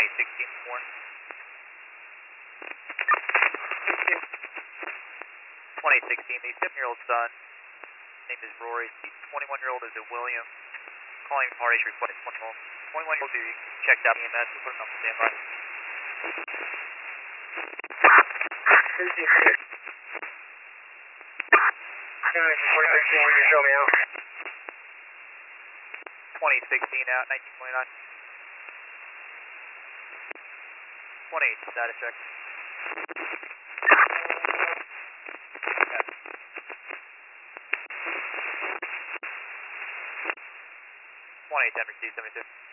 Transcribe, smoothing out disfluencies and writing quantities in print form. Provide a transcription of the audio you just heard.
2016 born. 2016, the 7-year-old son, name is Rory. The 21-year-old is a William. Calling parties request 21-year-old be checked out EMS. We'll put him on standby. When you show me out. 2016 out, 1929. 28 status check. 28 10 received 72.